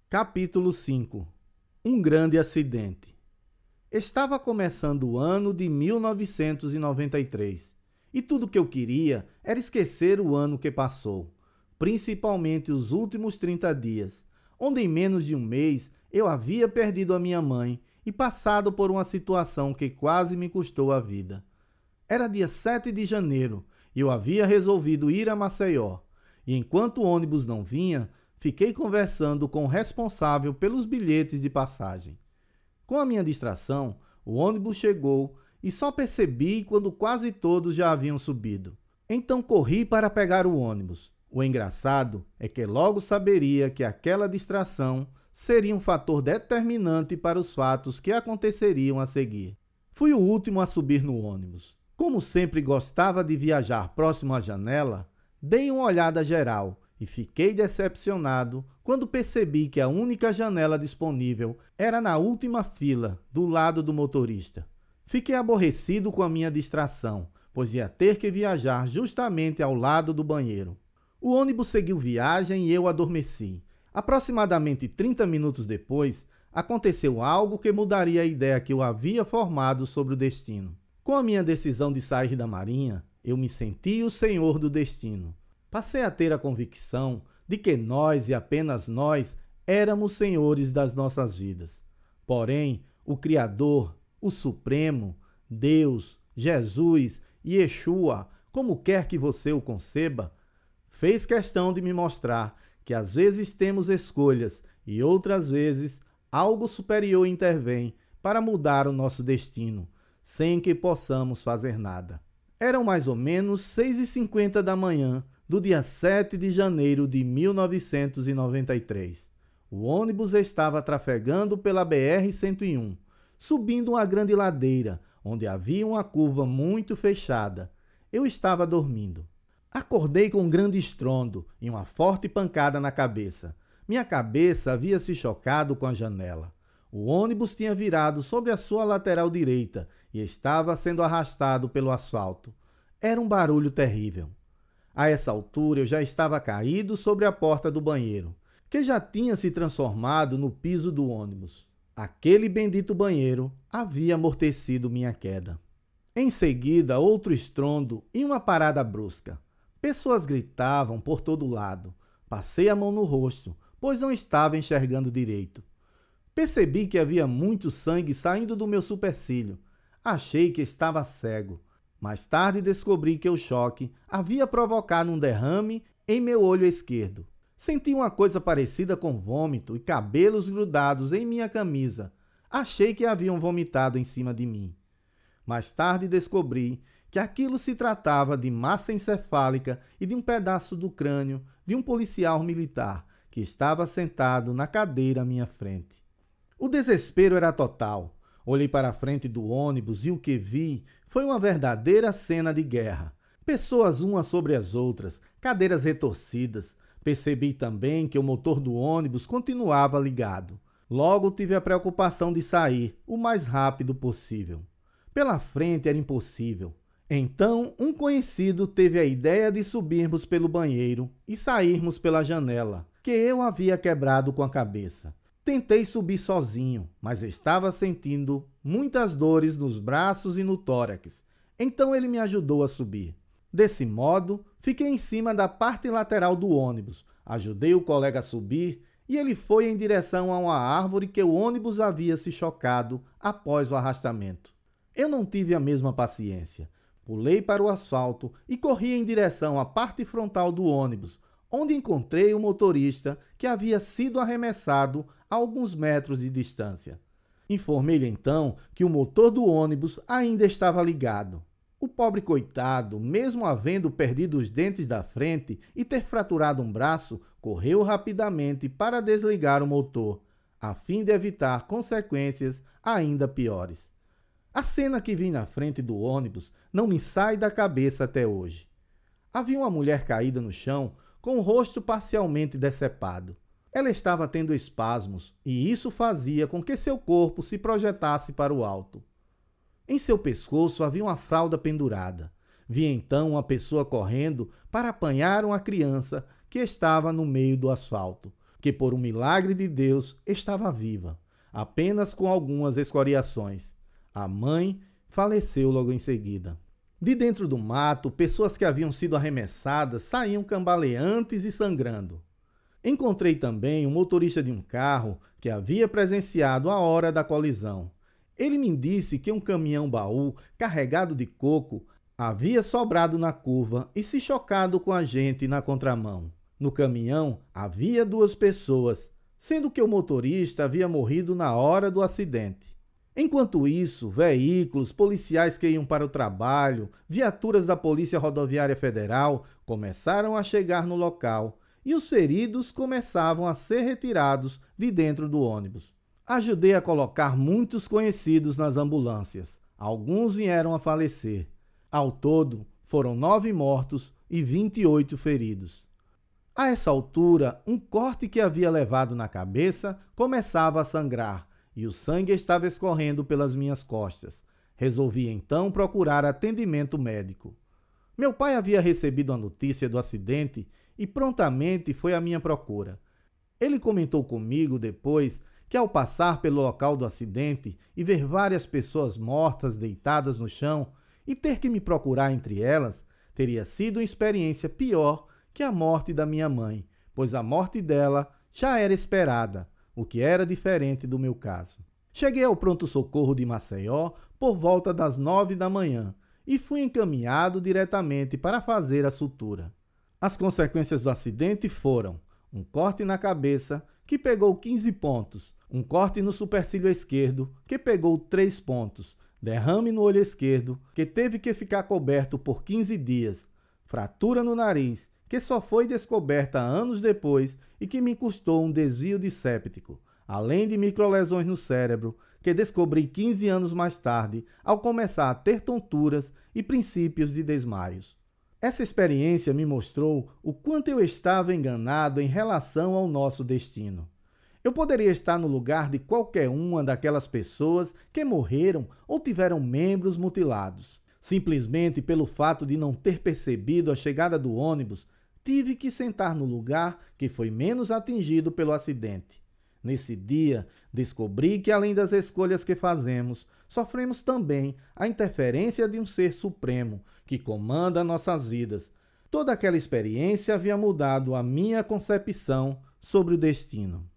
Capítulo 5. Um grande acidente. Estava começando o ano de 1993 e tudo que eu queria era esquecer o ano que passou, principalmente os últimos 30 dias, onde em menos de um mês eu havia perdido a minha mãe e passado por uma situação que quase me custou a vida. Era dia 7 de janeiro e eu havia resolvido ir a Maceió, e enquanto o ônibus não vinha, fiquei conversando com o responsável pelos bilhetes de passagem. Com a minha distração, o ônibus chegou e só percebi quando quase todos já haviam subido. Então corri para pegar o ônibus. O engraçado é que logo saberia que aquela distração seria um fator determinante para os fatos que aconteceriam a seguir. Fui o último a subir no ônibus. Como sempre gostava de viajar próximo à janela, dei uma olhada geral e fiquei decepcionado quando percebi que a única janela disponível era na última fila, do lado do motorista. Fiquei aborrecido com a minha distração, pois ia ter que viajar justamente ao lado do banheiro. O ônibus seguiu viagem e eu adormeci. Aproximadamente 30 minutos depois, aconteceu algo que mudaria a ideia que eu havia formado sobre o destino. Com a minha decisão de sair da Marinha, eu me senti o senhor do destino. Passei a ter a convicção de que nós e apenas nós éramos senhores das nossas vidas. Porém, o Criador, o Supremo, Deus, Jesus e Yeshua, como quer que você o conceba, fez questão de me mostrar que às vezes temos escolhas e outras vezes algo superior intervém para mudar o nosso destino, sem que possamos fazer nada. Eram mais ou menos 6h50 da manhã do dia 7 de janeiro de 1993. O ônibus estava trafegando pela BR-101, subindo uma grande ladeira, onde havia uma curva muito fechada. Eu estava dormindo. Acordei com um grande estrondo e uma forte pancada na cabeça. Minha cabeça havia se chocado com a janela. O ônibus tinha virado sobre a sua lateral direita e estava sendo arrastado pelo asfalto. Era um barulho terrível. A essa altura eu já estava caído sobre a porta do banheiro, que já tinha se transformado no piso do ônibus. Aquele bendito banheiro havia amortecido minha queda. Em seguida, outro estrondo e uma parada brusca. Pessoas gritavam por todo lado. Passei a mão no rosto, pois não estava enxergando direito. Percebi que havia muito sangue saindo do meu supercílio. Achei que estava cego. Mais tarde descobri que o choque havia provocado um derrame em meu olho esquerdo. Senti uma coisa parecida com vômito e cabelos grudados em minha camisa. Achei que haviam vomitado em cima de mim. Mais tarde descobri que aquilo se tratava de massa encefálica e de um pedaço do crânio de um policial militar que estava sentado na cadeira à minha frente. O desespero era total. Olhei para a frente do ônibus e o que vi foi uma verdadeira cena de guerra. Pessoas umas sobre as outras, cadeiras retorcidas. Percebi também que o motor do ônibus continuava ligado. Logo tive a preocupação de sair o mais rápido possível. Pela frente era impossível. Então, um conhecido teve a ideia de subirmos pelo banheiro e sairmos pela janela, que eu havia quebrado com a cabeça. Tentei subir sozinho, mas estava sentindo muitas dores nos braços e no tórax. Então ele me ajudou a subir. Desse modo, fiquei em cima da parte lateral do ônibus. Ajudei o colega a subir e ele foi em direção a uma árvore que o ônibus havia se chocado após o arrastamento. Eu não tive a mesma paciência. Pulei para o asfalto e corri em direção à parte frontal do ônibus, onde encontrei o motorista que havia sido arremessado a alguns metros de distância. Informei-lhe então que o motor do ônibus ainda estava ligado. O pobre coitado, mesmo havendo perdido os dentes da frente e ter fraturado um braço, correu rapidamente para desligar o motor, a fim de evitar consequências ainda piores. A cena que vi na frente do ônibus não me sai da cabeça até hoje. Havia uma mulher caída no chão com o rosto parcialmente decepado. Ela estava tendo espasmos e isso fazia com que seu corpo se projetasse para o alto. Em seu pescoço havia uma fralda pendurada. Vi então uma pessoa correndo para apanhar uma criança que estava no meio do asfalto. que por um milagre de Deus estava viva, apenas com algumas escoriações. A mãe faleceu logo em seguida. De dentro do mato, pessoas que haviam sido arremessadas saíam cambaleantes e sangrando. Encontrei também um motorista de um carro que havia presenciado a hora da colisão. Ele me disse que um caminhão-baú carregado de coco havia sobrado na curva e se chocado com a gente na contramão. No caminhão havia 2 pessoas, sendo que o motorista havia morrido na hora do acidente. Enquanto isso, veículos, policiais que iam para o trabalho, viaturas da Polícia Rodoviária Federal começaram a chegar no local e os feridos começavam a ser retirados de dentro do ônibus. Ajudei a colocar muitos conhecidos nas ambulâncias. Alguns vieram a falecer. Ao todo, foram 9 mortos e 28 feridos. A essa altura, um corte que havia levado na cabeça começava a sangrar e o sangue estava escorrendo pelas minhas costas. Resolvi então procurar atendimento médico. Meu pai havia recebido a notícia do acidente e prontamente foi à minha procura. Ele comentou comigo depois que, ao passar pelo local do acidente e ver várias pessoas mortas deitadas no chão e ter que me procurar entre elas, teria sido uma experiência pior que a morte da minha mãe, pois a morte dela já era esperada, o que era diferente do meu caso. Cheguei ao pronto-socorro de Maceió por volta das 9 da manhã e fui encaminhado diretamente para fazer a sutura. As consequências do acidente foram um corte na cabeça, que pegou 15 pontos, um corte no supercílio esquerdo, que pegou 3 pontos, derrame no olho esquerdo, que teve que ficar coberto por 15 dias, fratura no nariz, que só foi descoberta anos depois e que me custou um desvio de séptico, além de microlesões no cérebro, que descobri 15 anos mais tarde, ao começar a ter tonturas e princípios de desmaios. Essa experiência me mostrou o quanto eu estava enganado em relação ao nosso destino. Eu poderia estar no lugar de qualquer uma daquelas pessoas que morreram ou tiveram membros mutilados. Simplesmente pelo fato de não ter percebido a chegada do ônibus, tive que sentar no lugar que foi menos atingido pelo acidente. Nesse dia, descobri que, além das escolhas que fazemos, sofremos também a interferência de um ser supremo que comanda nossas vidas. Toda aquela experiência havia mudado a minha concepção sobre o destino.